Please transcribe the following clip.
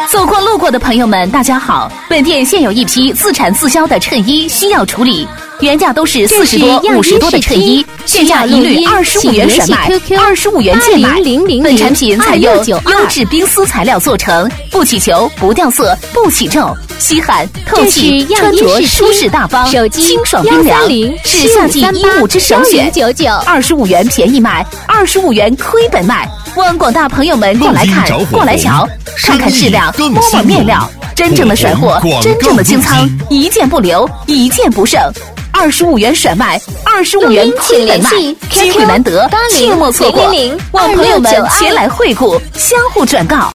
走过路过的朋友们，大家好，本店现有一批自产自销的衬衣需要处理，原价都是40多、50多的衬衣，现价一律25元甩卖，25元贱卖。本产品采用优质冰丝材料做成，不起球、不掉色、不起皱，吸汗透气，穿着舒适大方，清爽冰凉，是夏季衣物之首选。25元便宜卖，25元亏本卖。望广大朋友们过来看，过来瞧，看看质量，摸摸面料，真正的甩货，真正的清仓，一件不留，一件不剩。25元甩卖，25元亏本卖，机会难得，切莫错过。望朋友们前来惠顾，相互转告。